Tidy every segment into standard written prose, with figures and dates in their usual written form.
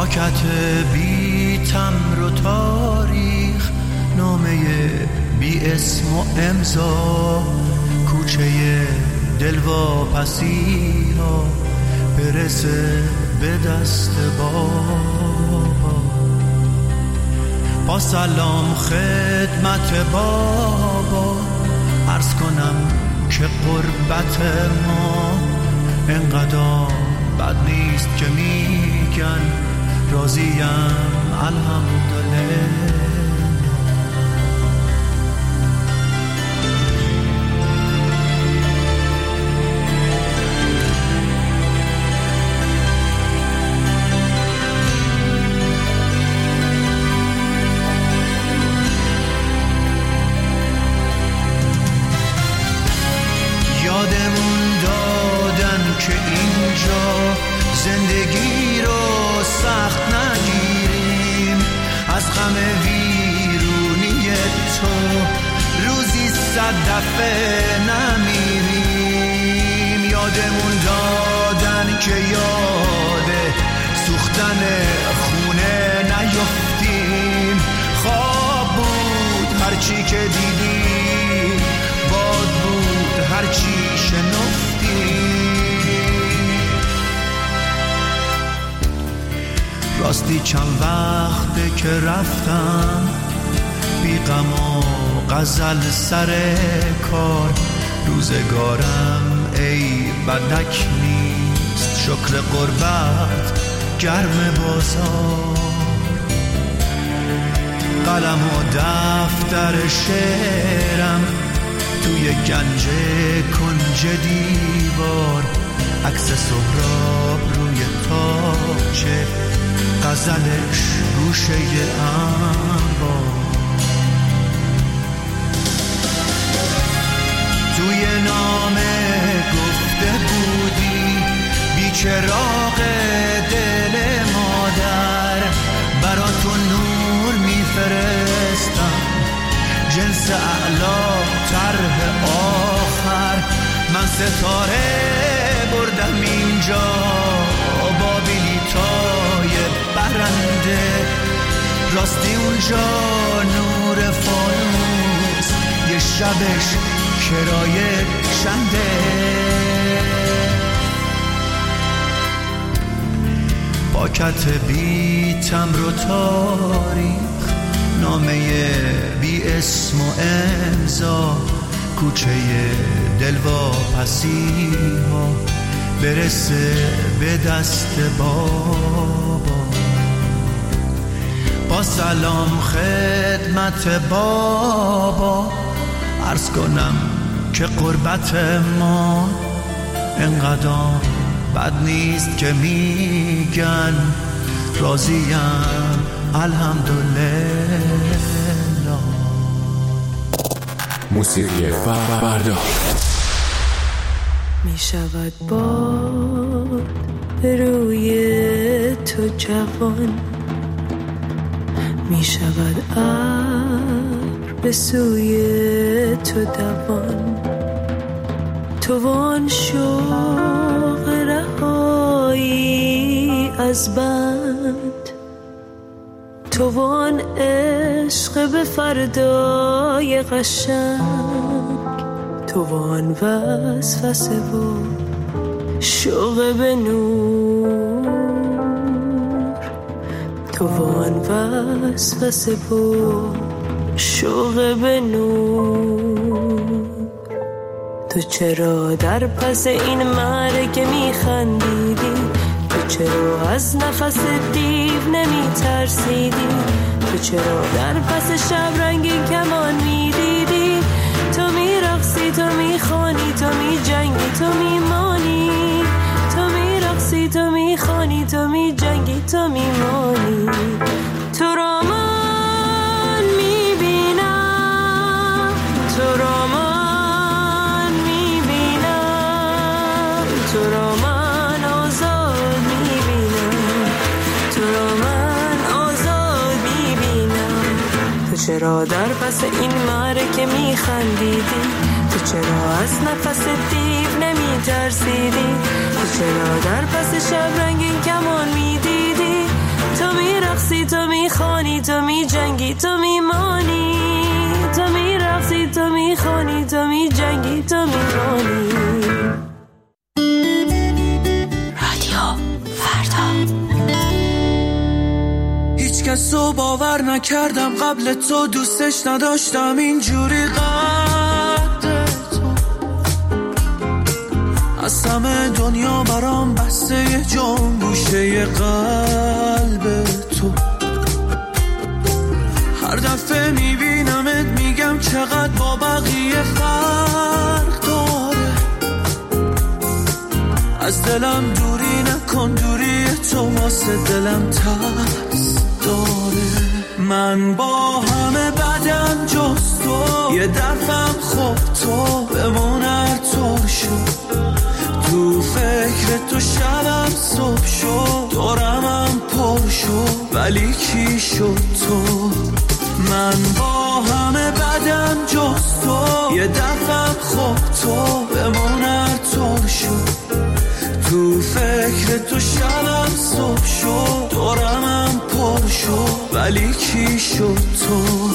پاکت بی تمر و تاریخ، نامه بی اسم و امضا، کوچه دلواپسی ها برسه به دست بابا. با سلام خدمت بابا عرض کنم که قربت ما انقدر بد نیست که میگن راضیم الحمدلله. یادمون دادن که اینجا زندگی رو سخت نگیریم، از غم ویرونی تو روزی 100 دفعه نمیریم. یادمون دادن که یاد سوختن خونه نیفتیم، خواب بود هرچی که دیدیم، باد بود هرچی شنفتیم. راستی چند وقته که رفتم بی غم و غزل سر کار، روزگارم ای بدک نیست، شکر قربت گرم بازار. قلم و دفتر شعرم توی گنج کنج دیوار، عکس سهراب روی تاچه، غزلش گوشه انبار. توی نامه گفته بودی بیچراغ دل مادر، براتون نور میفرستم جنس اعلا طرح آخر. من ستاره بردم اینجا با بلیطای برنده، راستی اونجا نور فانوس یه شبش کرایه چنده. پاکت بی تمر و تاریخ، نامه بی اسم و امضا، کوچه دلواپسی ها برسه به دست بابا. با سلام خدمت بابا عرض کنم که قربت ما انقدر بد نیست که میگن راضیم الحمدلله. موسیقی فردا می شود باد روی تو جوان، می شود ابر به سوی تو دوان، تو وان شوق رهایی از بند، تو وان عشق به فردای قشنگ، تو وان وسوسه و شوق به نور، تو وان وسوسه و شوق به نور. تو چرا در پس این مرگ میخندیدی؟ تو چرا از نفس دیو نمی ترسیدی؟ تو چرا در پس شب رنگین کمان میدیدی؟ تو میرقصی، تو میخوانی، تو میجنگی، تو میمانی، تو میرقصی، تو میخوانی، تو میجنگی، تو میمانی. تو را من میبینم، تو را من میبینم، تو را من آزاد میبینم، تو را من آزاد میبینم. تو چرا در پس این مرگ میخندیدی؟ تو چرا از نفس دیو نمیترسیدی؟ تو چرا در پس شب رنگین کمان میدیدی؟ تو میرقصی تو میخوانی تو میجنگی تو میمانی تو میرقصی تو میخوانی تو میجنگی تو میمانی. رادیو فردا. هیچ کس رو باور نکردم قبل تو، دوستش نداشتم اینجوری قد تو. از همه دنیا برام بسته یه جام گوشه قلب تو. هر دفعه میبینمت میگم چقدر با بقیه فرق داره. از دلم دوری نکن، دوری تو واسه دلم ترس داره. من با همه بدم جز تو، یه دفعم خوب تو بمون هر طور شد. تو فکر تو شبم صبح شد، دورمم پر شد ولی کی شد تو. من با همه بدم جز تو، یه دفعم خوب تو بمون هر طور شد. تو فکر تو شبم صبح شد، دورمم پر شد ولی کی شد تو.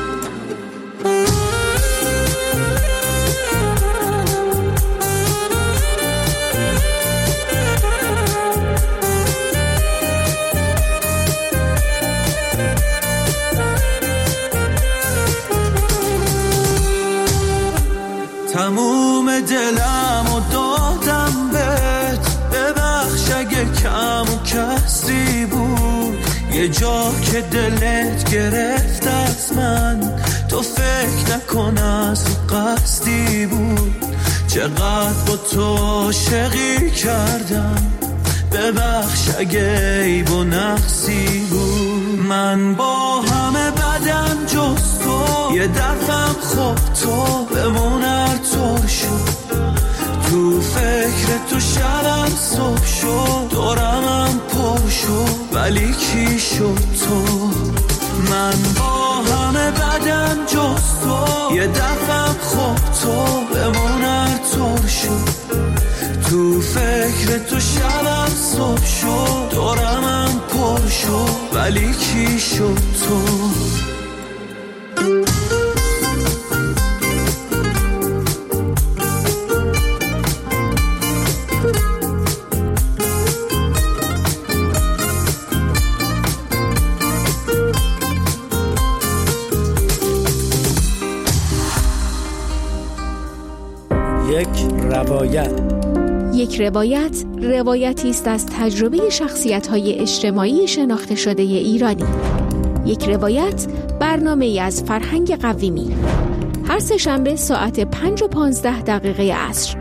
تموم دلم و دادم بهت، ببخش اگه کم و کسری بود. یه جا که دلت گرفت از من، تو فکر نکن از قصدی بود. چقدر با تو عاشقی کردم، ببخش اگه عیب و نقصی بود. من با همه بدم جز تو، یه دفعم خوب تو بمون هر طور شد. تو فکر تو شبم صبح شد، دورمم پر شد ولی کی شد تو. من با همه بدم جز تو، یه دفعم خوب تو بمون هر طور شد. تو فکر تو شبم صبح شد، دورمم پر شد ولی کی شد تو. یک روایتی است از تجربه شخصیت‌های اجتماعی شناخته شده ایرانی. یک روایت برنامه‌ای از فرهنگ قویمی. هر سه شنبه ساعت 5:15 عصر.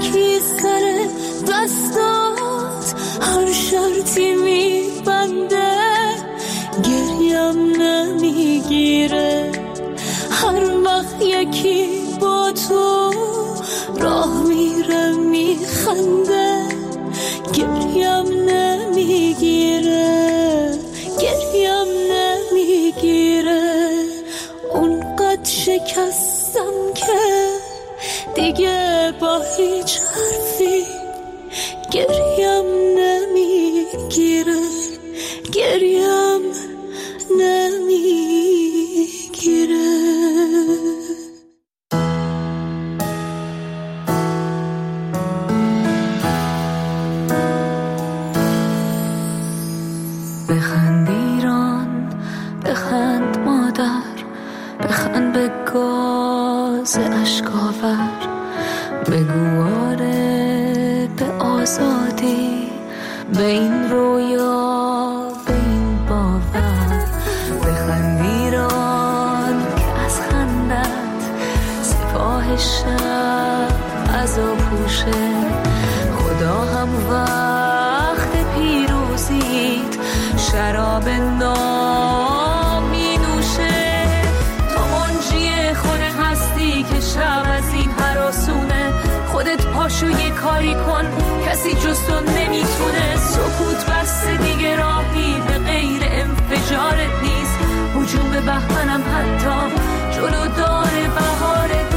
یکی سر دستات هر شرطی میبنده، گریم نمیگیره هر وقت یکی با تو راه میره میخنده، گریم نمیگیره گریم نمیگیره. اونقدر شکستم که دیگه با هیچ حرفی گریم نمیگیره گریم نمیگیره. بخند ایران، بخند مادر، بخند به گاز اشکاور، بگو آره به آزادی، به این رویا، به این باور. بخند ایران که از خندت سپاه شب عزا پوشه، خدا هم وقت پیروزیت شراب نام می نوشه. تو منجی خود هستی که شب از این هراسونه، خودت پاشو یه کاری کن کسی جز تو نمیتونه. سکوت بس دیگه راهی به غیر انفجارت نیست، هجوم به بهمنم حتی جلو داره بهارت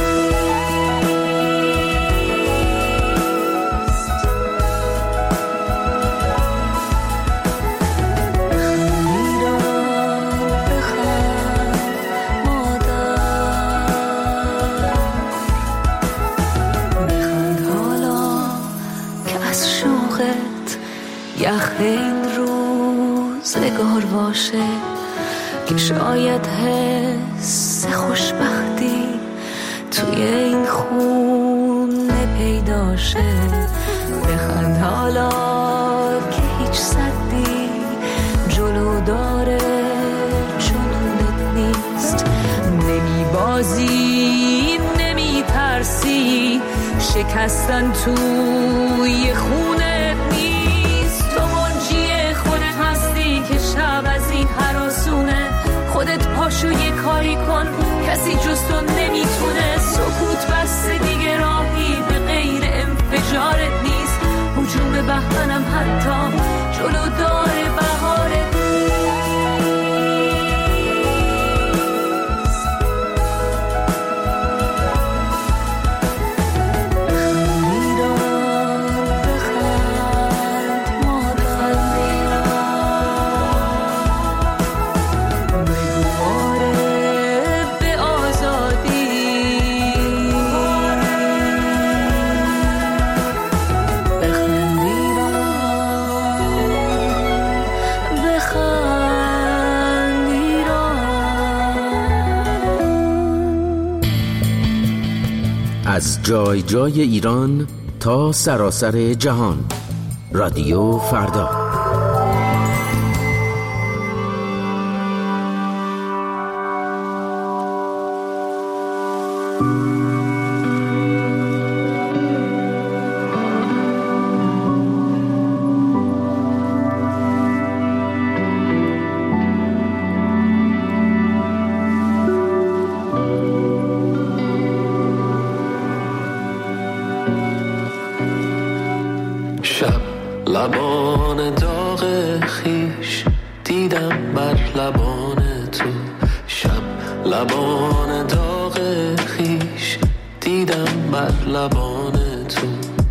یخ این روزگار باشه که شاید حس خوشبختی توی این خونه پیدا شه. بخند حالا که هیچ صدی جلو داره جنونت نیست، نمی بازی نمی ترسی، شکستن توی خونه نیست. تو منجی خود هستی که شب از این هراسونه، خودت پاشو یه کاری کن کسی جز تو نمیتونه. سکوت بس دیگه راهی به غیر انفجارت نیست، هجوم به بهمنم حتی جلو داره بهارت از جای جای ایران تا سراسر جهان. رادیو فردا. لبان داغ خیش دیدم بر لبان تو، شب لبان داغ خیش دیدم بر لبان تو.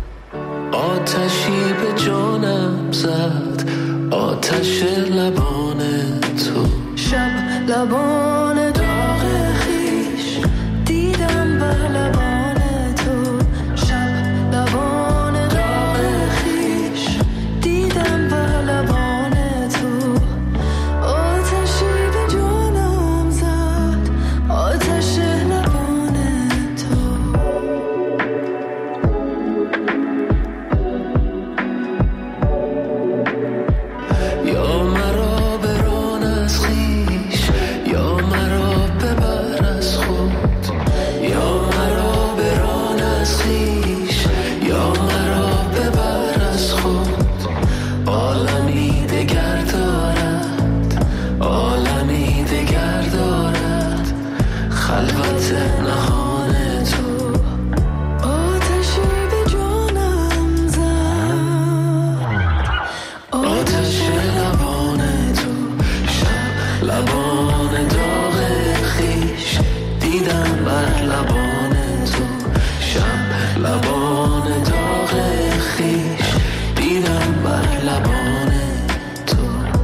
آتشی به جانم زد آتش لبان تو، شب لبان داغ خیش دیدم بر لبان تو، شب لبان داغ خیش دیدم بر لبان تو. آتشی به جانم زد آتش لبان تو. یا مرا بران از خیش، یا مرا بر لبان تو شب لبان داغ خیش دیدم بر لبان تو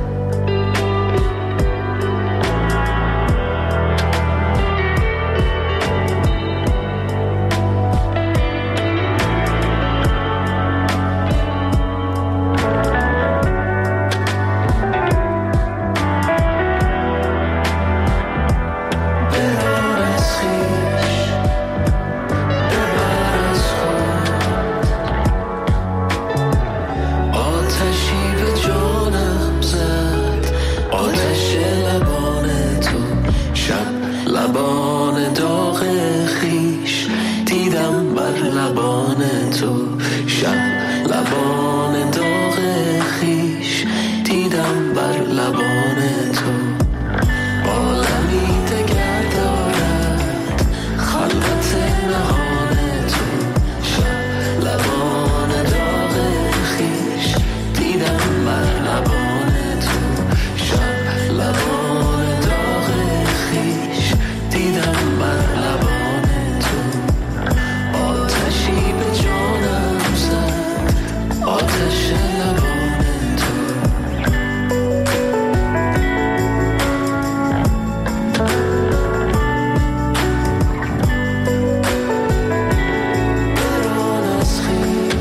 لبان داغ خیش دیدم بر لبان تو شب لبان داغ خیش دیدم بر لبان تو عالمی دگر دارد خلوت نهان تو شب لبان داغ خیش دیدم بر لبان تو شب لبان داغ خیش دیدم بر لبان تو آتشی به جانم زد آتش لبان تو بران از خویش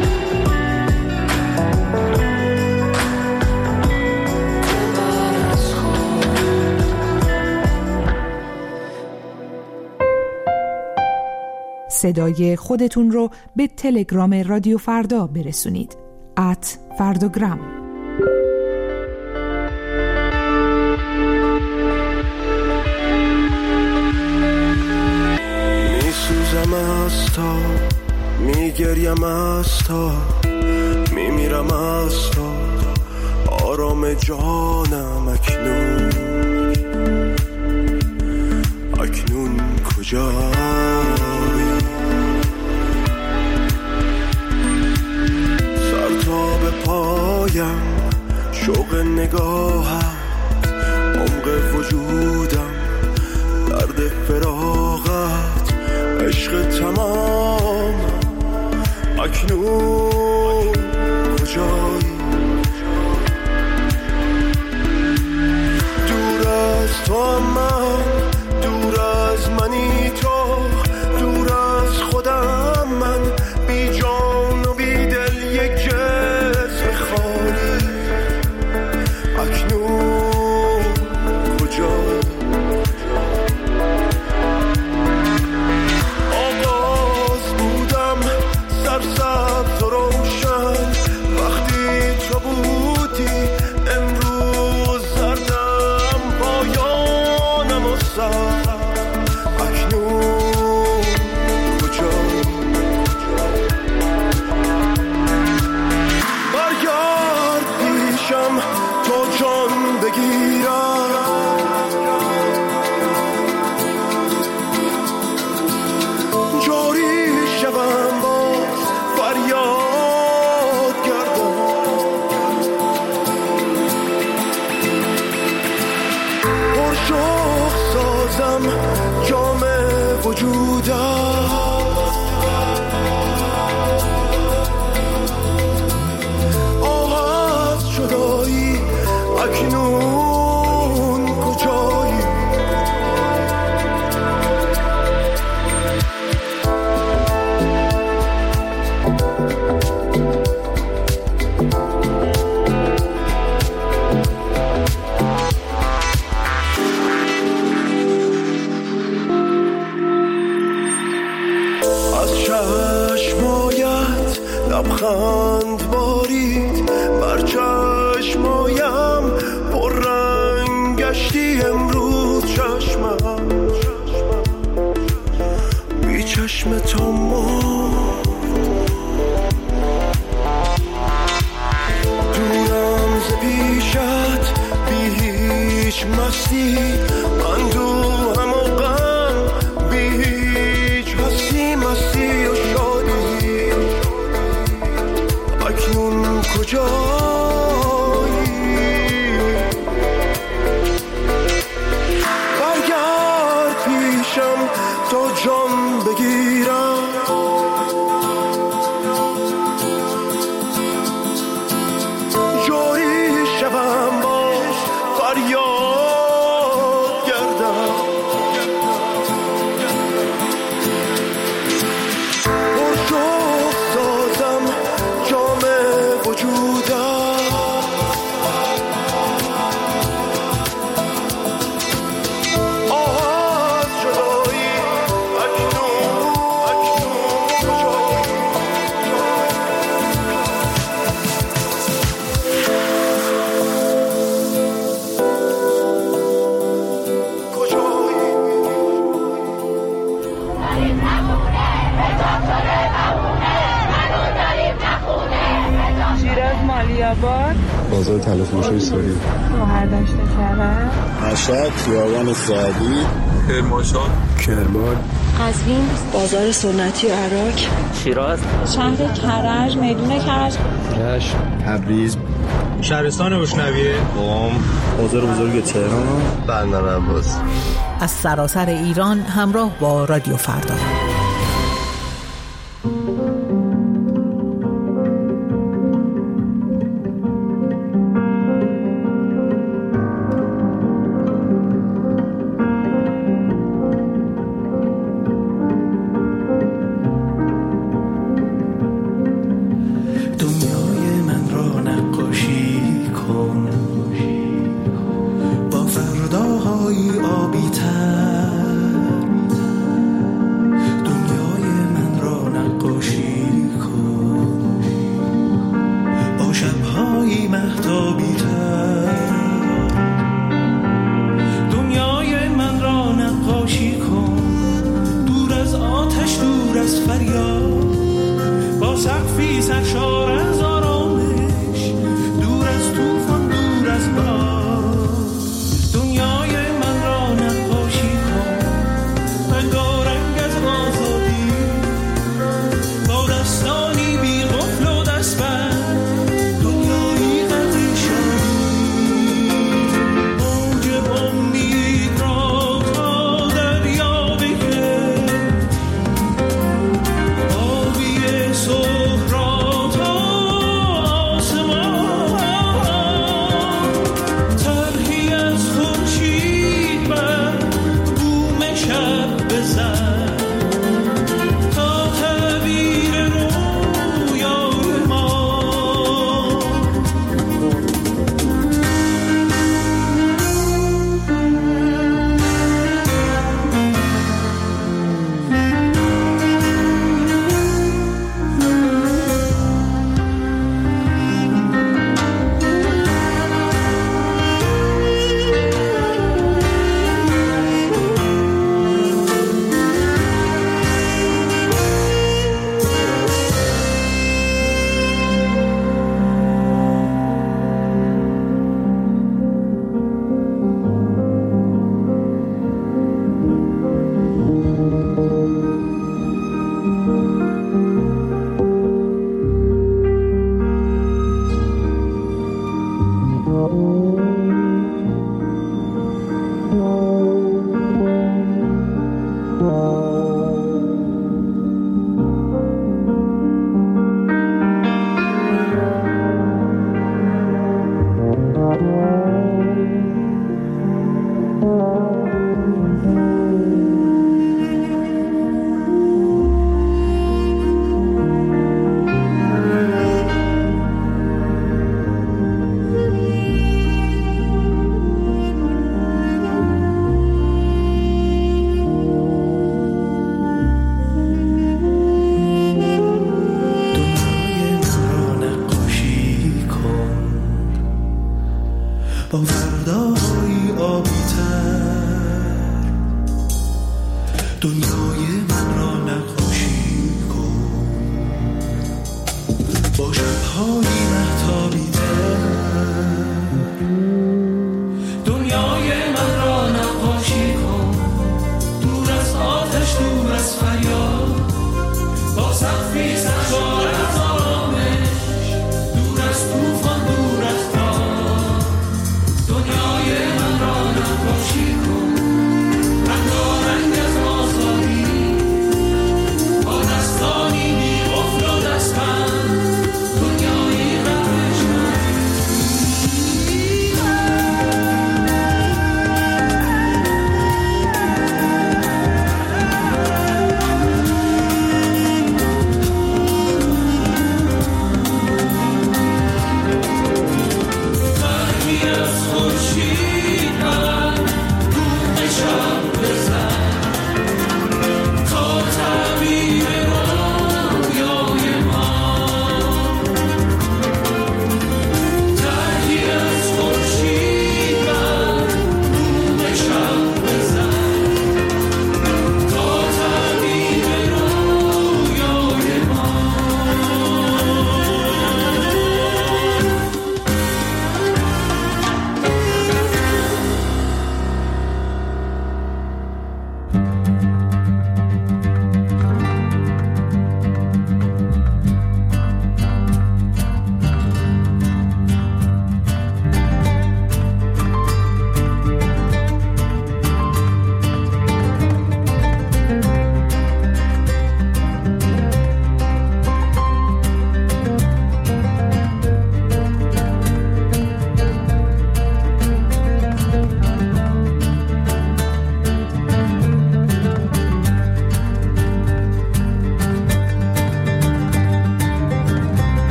ببر از خود صدای خودتون رو به تلگرام رادیو فردا برسونید @فرداگرام. میسوزم از تا میگریم از تا میمیرم از تا آرام جانم اکنون کجایی سر تا به پایم شوق نگاهم عمق وجودم درد فراغت عشق تمام اکنون کجایی دور از تو من دور از منی تو دور از خودم من بی جان و بی دل یک جسم خالی اکنون کجایی آغاز بودم سرسبز و روشن وقتی تو بودی امروز زردم پایانم و سر اکنون کجایی برگرد پیشم تو جان بگیرم جاری شوم باز فریاد گردم پرشوق سازم جام وجودم آه از جدایی اکنون کجایی از چشمایت لبخند بارید بر چشمایم پر رنگ گشتی امروز چشمم بی چشم تو دورم ز پیشت بی هیچ مستی اندوهم و غم بی هیچ هستی مستی و شادی اکنون کجایی برگرد پیشم تو شیراز مالیاباد، بازار طلافروشی ساری، شهردشت کرج، مشهد خیابان سعدی، کرمانشاه، کرمان، قزوین، بازار سنتی عراق، شیراز، شهر کرج، میدون کرج، رشت، تبریز، شهرستان بشنویه، قم، بازار بزرگ تهران، بندرعباس. از سراسر ایران همراه با رادیو فردا. صبح را تا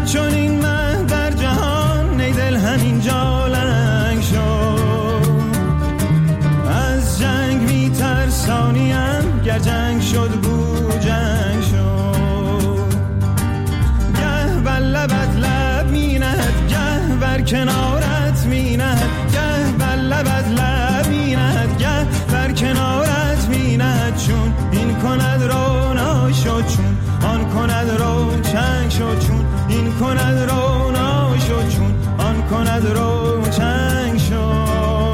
چون این مه در جهان ای دل همینجا لنگ شد. از جنگ میترسانیم گر جنگ شد بو جنگ شد. گه بر لبت لب میند گه بر کنارت میند گه بر لبت لب میند گه بر کنارت میند. چون این کند رونا شد چون آن کند رو چنگ شد. چون این کند رونا شد چون آن کند رو چنگ شد.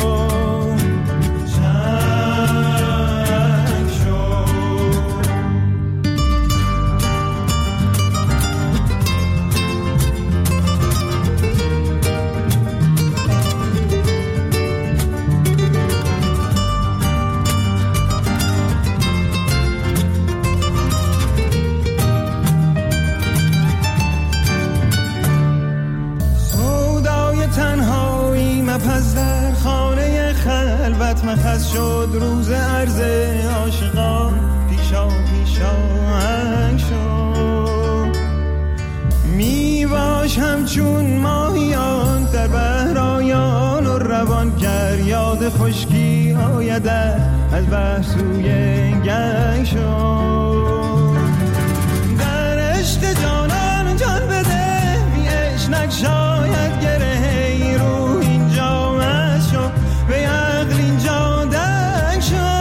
پس در خانه خلوت مخص شد روز عرض عاشقان پیشا هنگ شد. می باش همچون ماهیان در بحرایان و روان گر یاد خشکی آیدت از بحر سوی گنگ شد. در عشق جانان جان بده بی عشق شاید گره رو اینجا مست شد به عقل اینجا دنگ شد.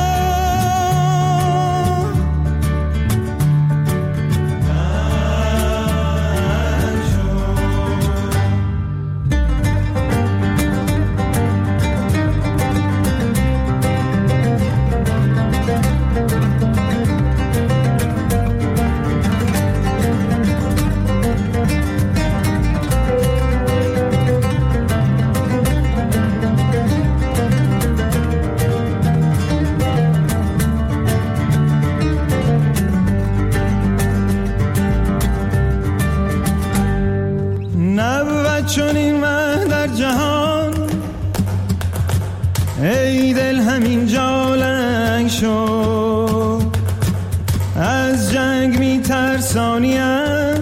چون این مه در جهان ای دل همینجا لنگ شد. از جنگ میترسانیم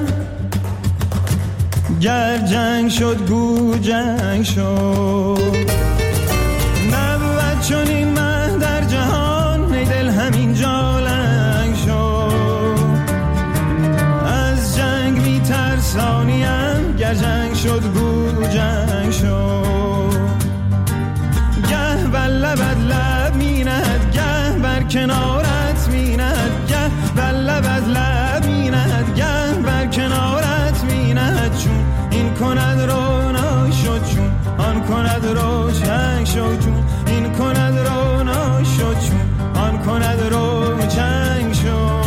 گر جنگ شد گو جنگ شد. نبود چون این مه در جهان ای دل همینجا لنگ شد. از جنگ میترسانیم گر جنگ شد گو جنگ شد. گه بر لبت لب میند گه بر کنارت میند گه بر لبت لب میند گه بر کنارت میند. چون این کند رونا شد چون آن کند روشنگ شد. چون این کند رونا شد چون آن کند روشنگ شد.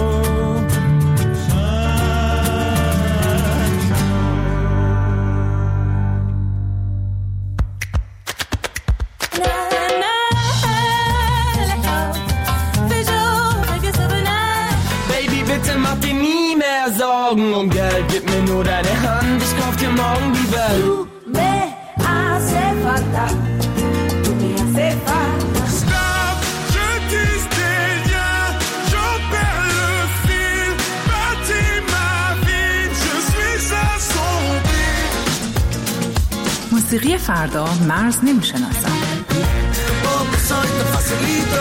Und Geld, gib mir nur deine Hand, ich kauf dir morgen die Welt. Tu me hace falta, tu me hace falta. Stop, je dis rien, j'en perds le fil. Bâtis ma vie, je suis à son pied. موسیقی فردا مرز نمیشناسم. Porque soy tan facilito.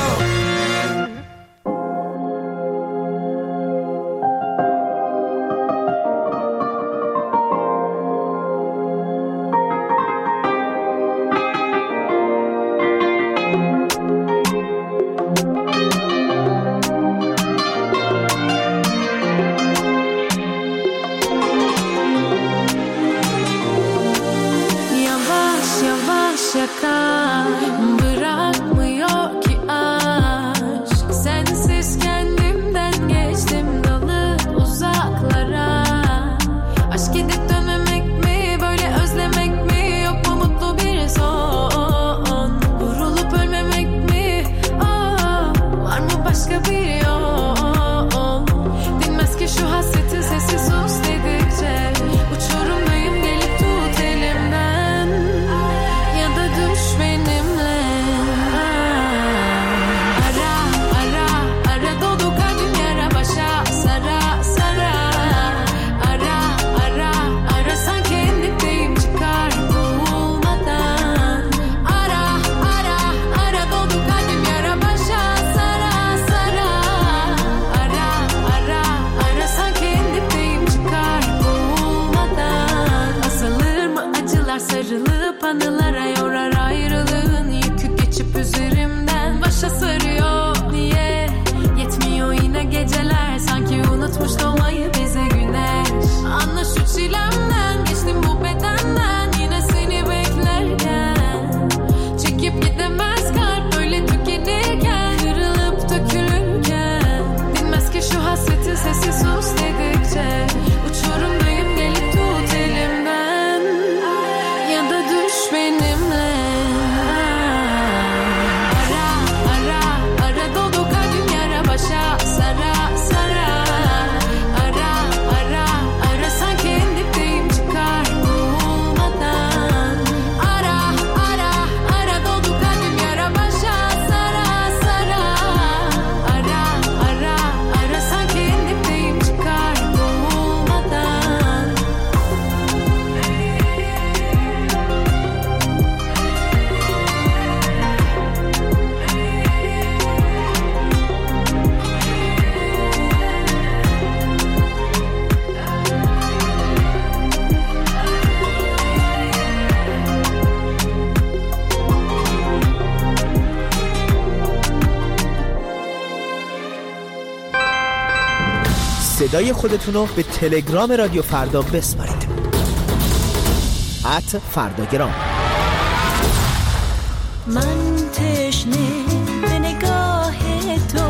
Bırakmıyor ki ay صدای خودتون رو به تلگرام رادیو فردا بسپارید. @فرداگرام. من تشنه به نگاه تو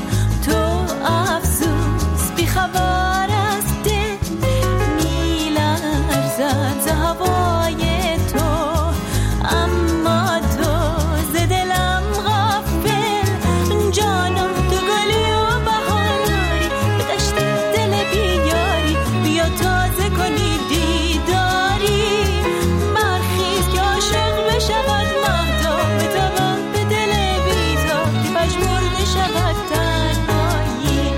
افسوس بیخبر از دل میلرزد ز هوای تو، اما تو ز دلم غافل، جانم تو گلی و بهاری، به دشت دل بیاری بیا تازه کنی دیداری، برخیز که عاشق بشود مهتاب، بتابم به دل بیتاب که پژمرده شود تنهایی.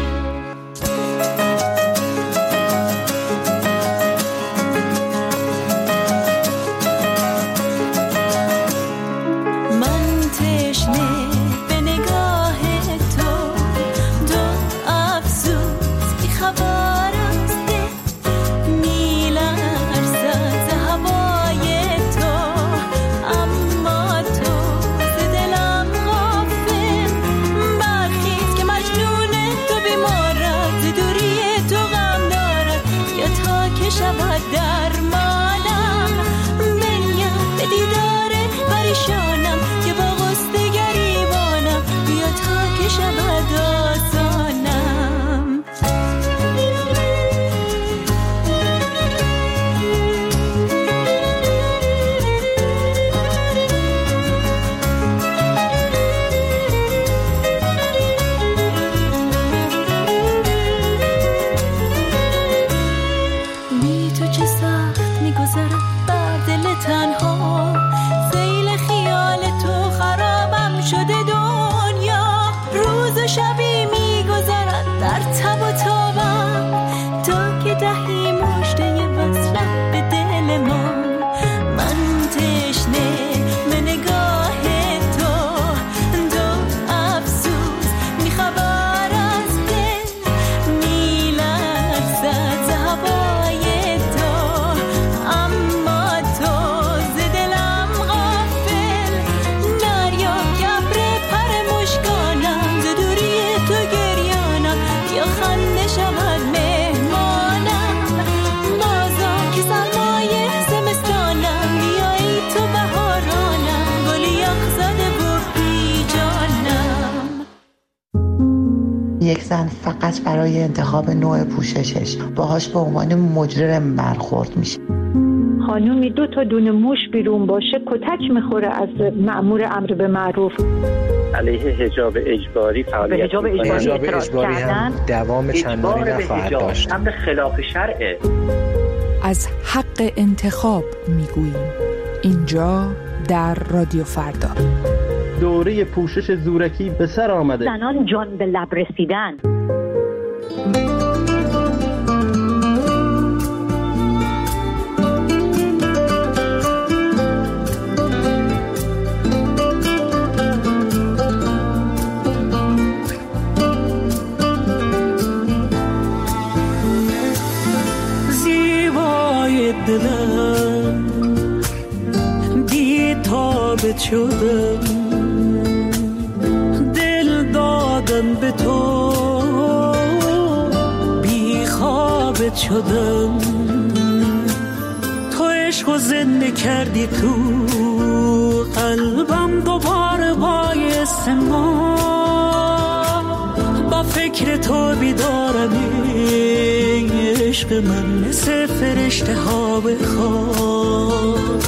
من تشنه به نگاه تو افسوس بیخبر از دل میلرزد ز هوای تو، اما تو ز دلم غافل، برخیز که مجنون تو بیمارد، ز دوری تو غم دارد، یا تا که شود درمانم، بنیم به دیدار پریشانم که با غصه گریبانم، بیا تا که شود آسانم. بی تو چه سخت میگذرد بر دل تنها، سیل خیال تو خرابم شده دنیا، روز و شبی میگذرد در تب و تابم، تا که دهی مژده وصلت به دل ما. من تشنه به نگاه تو افسوس میخبر از دل میلرزد ز هوای تو، اما تو ز دلم غافل، دریا کبر پر مشکانم، ز دوری تو گریانم، یا خنده شود مهمانم، بازم که سرمایه زمستانم، بیایی تو بهارانم، گلی یخ زده و بی جانم. یک زن فقط برای انتخاب نوع پوششش باهاش به عنوان مجرم برخورد میشه. خانومی 2 تا دونه موش بیرون باشه کتک میخوره از مأمور امر به معروف. علیه حجاب اجباری فعالیت حجاب اجباری هم دوام چندانی نخواهد داشت. امر خلاف شرعه. از حق انتخاب میگوییم اینجا در رادیو فردا. دوره پوشش زورکی به سر آمده. زنان جان به لب رسیدن. زیبای دلم بی تابت شدم، دل دادم به تو بی خوابت شدم، تو عشق و زنده کردی تو قلبم، دوباره باعث ما با فکر تو بیدارم، عشق من مثل فرشته ها بخواب،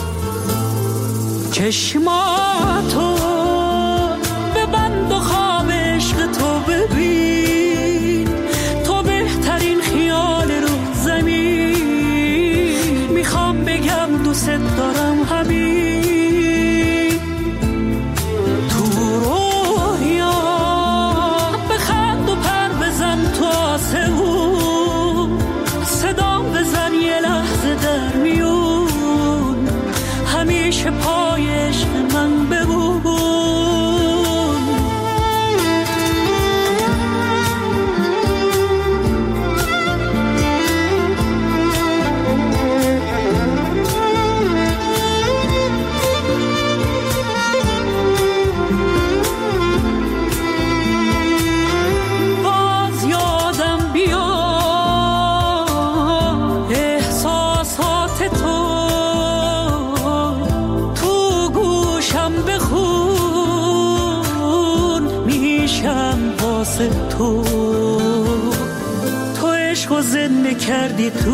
چشماتو ببند و خواب عشق تو ببین، تو بهترین خیال رو زمین، میخوام بگم دوست دارم همین، تو رویا بخند و پر بزن تو آسمون، صدام بزن یه لحظه در میون، همیشه پای عشق من بمون. تو عشقو زنده کردی تو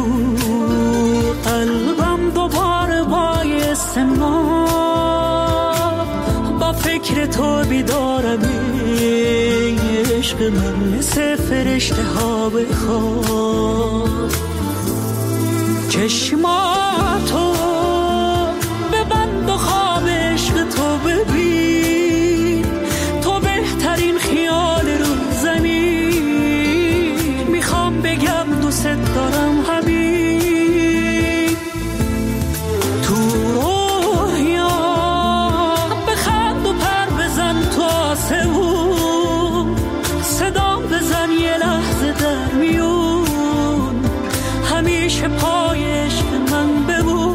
قلبم، دوباره بایست ما با فکر تو بیدارم. عشق من مثل فرشته ها بخواب، چشماتو ببند و خواب عشق تو ببین. تو بهترین خیال رو زمین، میخوام بگم دوست دارم حبیب. تو رویا بخند و پر بزن تو آسمون، صدام بزن یه لحظه در میون، همیشه پای عشق من بمون.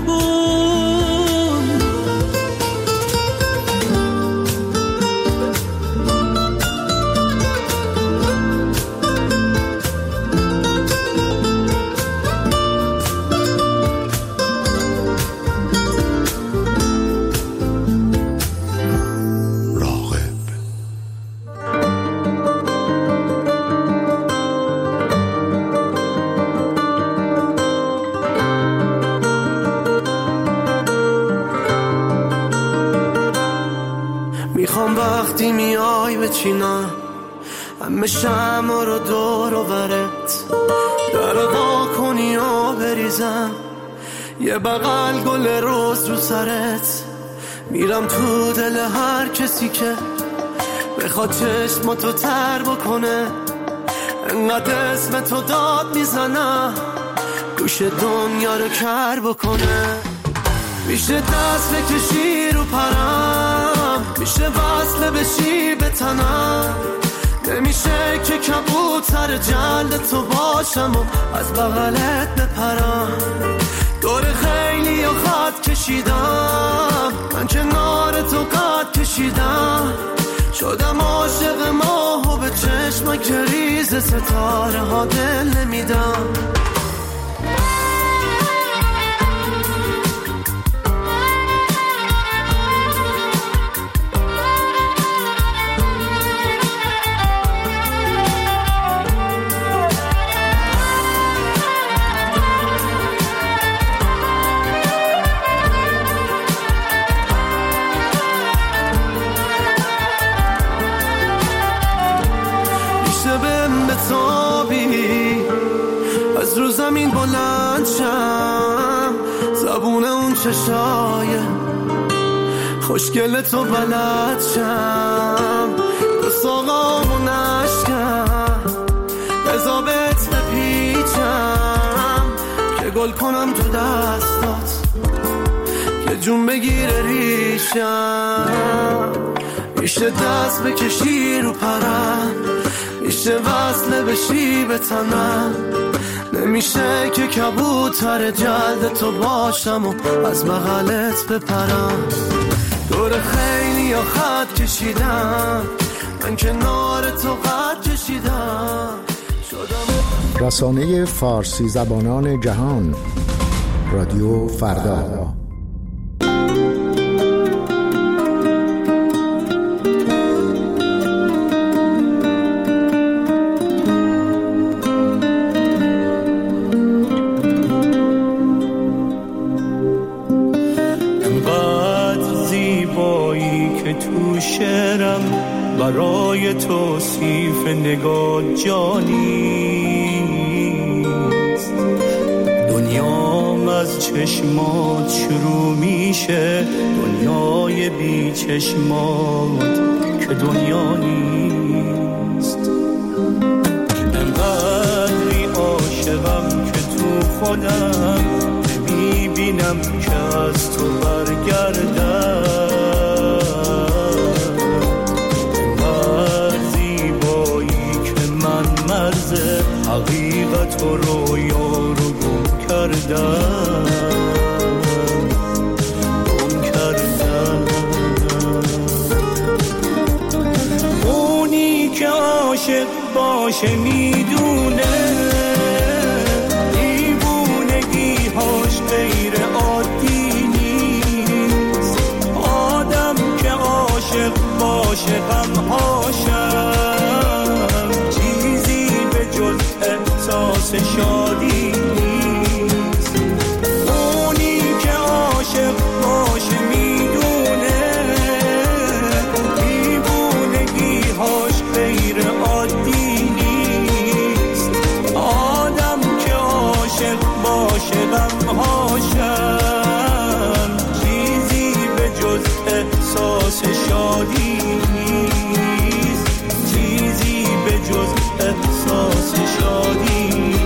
میخوام وقتی میای بچینم همه شمع رو دور و برت، در وا کنی و بریزم یه بغل گل روز رو سرت. میرم تو دل هر کسی که بخواد چشماتو تر بکنه، انقدر اسم تو داد میزنم گوش دنیا رو کر بکنه. میشه دست بکشی رو پرم، میشه وصله بشی به تنم، نمیشه که کبوتر جلد تو باشم و از بغلت بپرم. دور خیلی و خط کشیدم، من کنار تو قد کشیدم، شدم عاشق ماه و به چشم گریز ستاره ها دل نمیدم. از رو زمین بلند شم، زبون اون چشای خوشگل تو بلد شم، دو ساقامو نشکم بزابت بپیچم که گل کنم تو دستات که جون بگیره ریشم. میشه دست بکشی رو پرم، میشه وصله بشی به تنم، نمیشه که کبوتر جلد تو باشم و از بغلت بپرم. دور خیلی یا خط کشیدم، من کنار تو قد کشیدم، شدم رسانه فارسی زبانان جهان، رادیو فردا. برای توصیف نگاه جانیست، دنیام از چشمات شروع میشه، دنیای بی چشمات که دنیا نیست. انقدری عاشقم که تو خودم میبینم که از تو برگردم، حقیقت و رویا رو گم کردم. اونی که عاشق باشه میدونه دیوونگی هاش غیر عادی نیست، آدم که عاشق باشه غم هاشم احساس شادی نیست. اونی که عاشق باشه میدونه دیوونگی‌هاش غیر عادی نیست. آدم که عاشق باشه غم‌هاشم چیزی به جز احساس شادی نیست. چیزی به جز احساس شادی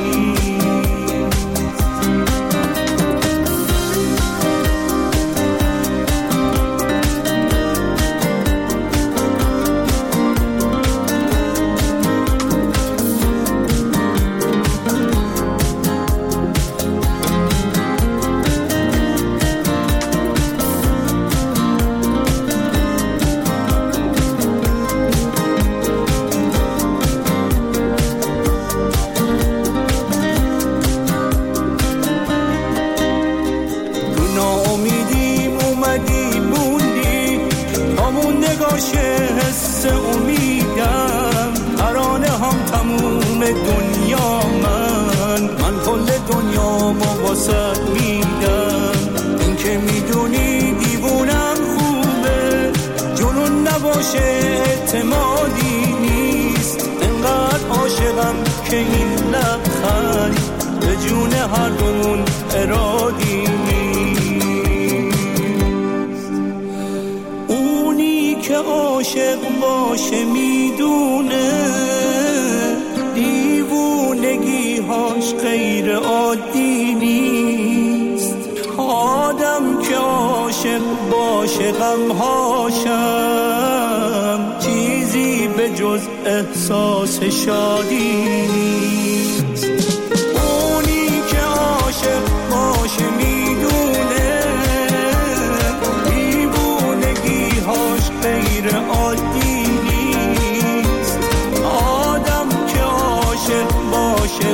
حس امیدم ترانه هم تموم دنیا من کل دنیامو واسه میدم. این که میدونی دیوونم خوبه جنون نباشه اعتمادی نیست. انقدر عاشقم که این لبخند به جون هر دومون ارادی نیست. اونی که عاشق باشه میدونه دیوونگی‌هاش غیر عادی نیست. آدم که عاشق باشه غم‌هاشم چیزی به جز احساس شادی نیست. اونی که عاشق باشه میدونه دیوونگی‌هاش غیر عادی نیست. آدم که عاشق باشه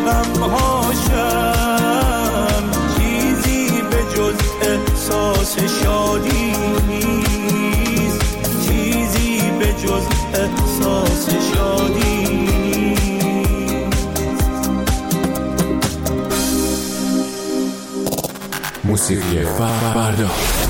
غم‌هاشم چیزی به جز احساس شادی نیست. چیزی به جز احساس شادی موسیقی فردا.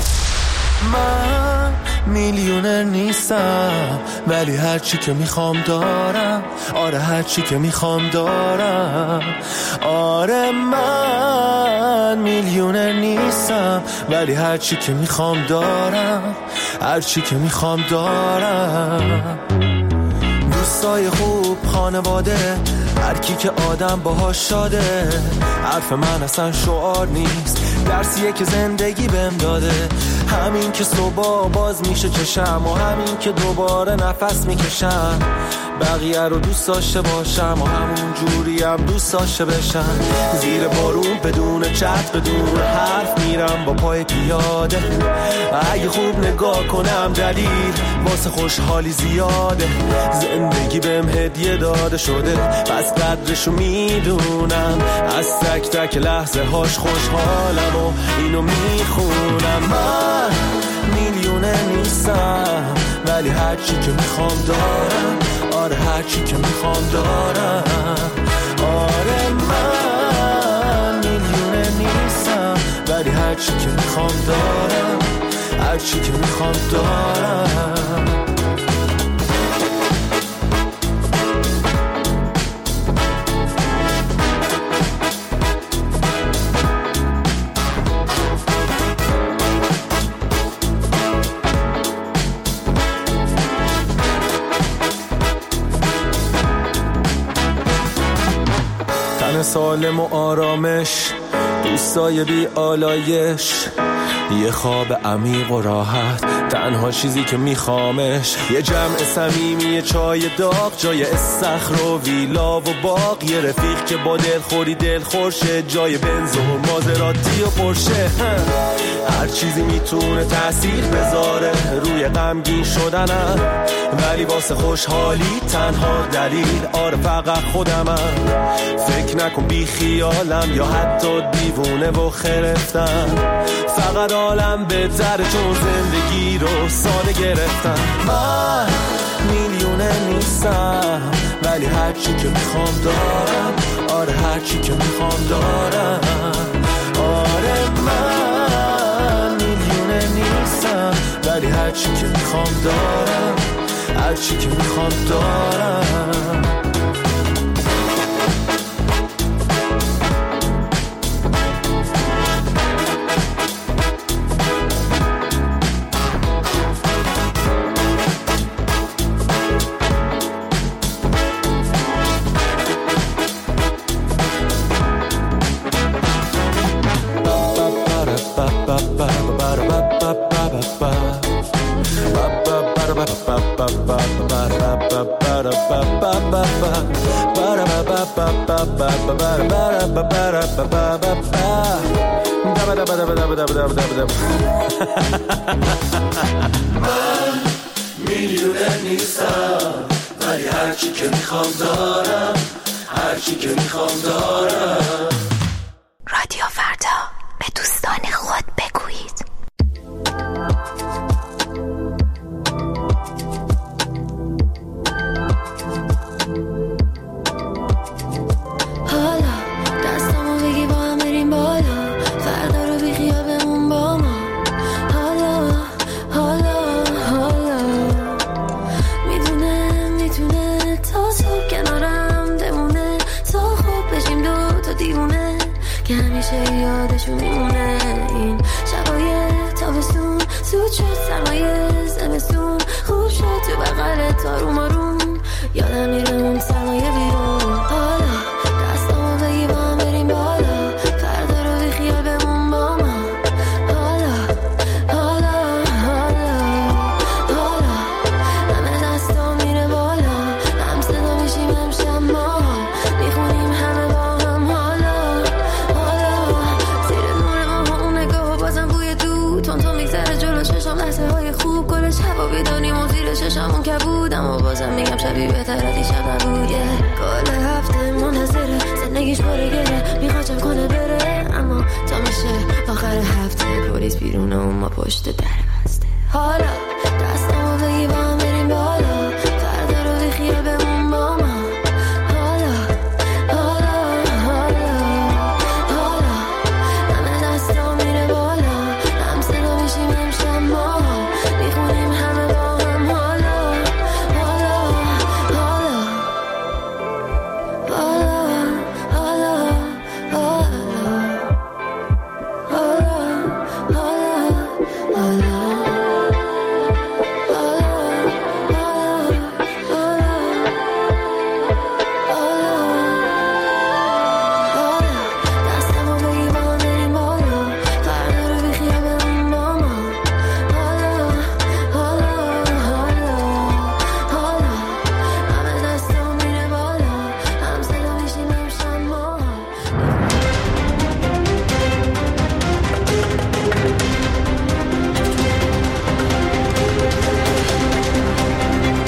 من میلیونر نیستم ولی هرچی که میخوام دارم. آره هرچی که میخوام دارم. آره من میلیونر نیستم ولی هرچی که میخوام دارم. هرچی که میخوام دارم. دوستای خوب، خانواده، هر کی که آدم باهاش شاده. حرف من اصلا شعار نیست، درسیه که زندگی بهم داده. همین که صبح باز میشه چشم و همین که دوباره نفس میکشم. بقیه رو دوست داشته باشم و همون جوری هم دوست داشته بشم. زیر بارون بدون چت بدون حرف میرم با پای پیاده. اگه خوب نگاه کنم دلیل واسه خوشحالی زیاده. زندگی بهم هدیه داده شده پس قدرشو میدونم. از تک تک لحظه هاش خوشحالم و اینو میخونم. من میلیونه نیستم ولی هرچی که میخوام دارم. آره هرچی که میخوام دارم. آره من میلیونه نیستم ولی هرچی که میخوام دارم. هرچی که میخوام دارم. سالم و آرامش، دوستای بی آلایش، یه خواب عمیق و راحت، تنها چیزی که میخوامش یه جمع صمیمی، یه چای داغ جای استخر و ویلا و باغ، یه رفیق که با دلخوری دلخورشه جای بنز و مازراتی و پرشه. هر چیزی میتونه تأثیر بذاره روی غمگین شدنم، ولی واسه خوشحالی تنها دلیل آره فقط خودمم. فکر نکن بی خیالم یا حتی دیوونه و خرفتم، فقط عالم بهتره چون زندگی رو ساده گرفتم. من میلیونه نیستم ولی هرچی که میخوام دارم. آره هرچی که میخوام دارم. آره من میلیونه نیستم ولی هرچی که میخوام دارم. هرچی که میخوام دارم. من میلیونه نیستم ولی هرچی که میخوام دارم. هرچی که میخوام دارم. رادیو فردا، به دوستان خود بگویید. حالا دستامو بگی با هم بریم بالا، فردا رو بی خیال بمون با ما. حالا میتونه تا صبح کنارم بمونه، تا خوب بشیم دو تا دیوونه که همیشه یادشون میمونه. این شبای تابستون زود شد سرمایه زمستون، خوب شد تو بغل تاروم آروم، یادم میره اون سرمایه بیرون. حالا دستامو بگی با هم بریم بالا، فردا رو بی خیال بمون با ما. حالا همه دستا میره بالا، هم صدا میشیم هم شما، میخونیم همه با هم. حالا زیر نور ماه اون نگاه بازم بوی دو تون میگذره جلو چشم، لحظه های خوب گل شبا بیدانیم و زیر چشمون کبود، اما بازم میگم شبیه بهتر از دیشب نبود. کل هفته منتظره زندگیش باره گره، میخواد جمع کنه بره، اما تا میشه آخر هفته پلیس بیرونه و ما پشت در بسته. حالا دستامو بگی با هم بریم بالا، فردا رو بی خیال بمون با ما. حالا همه دستا میره بالا، هم صدا میشیم هم شما، میخونیم همه با هم.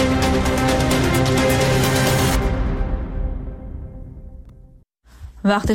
وقت